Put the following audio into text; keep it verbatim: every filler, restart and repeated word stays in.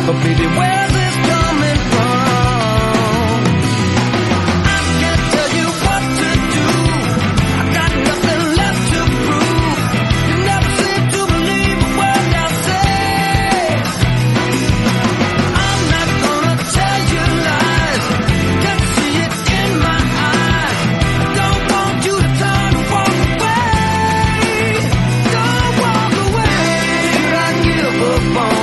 But baby, where's this coming from? I can't tell you what to do. I got nothing left to prove. You never seem to believe a word I say. I'm not gonna tell you lies. Can see it in my eyes. I don't want you to turn and walk away. Don't walk away. Should I give up on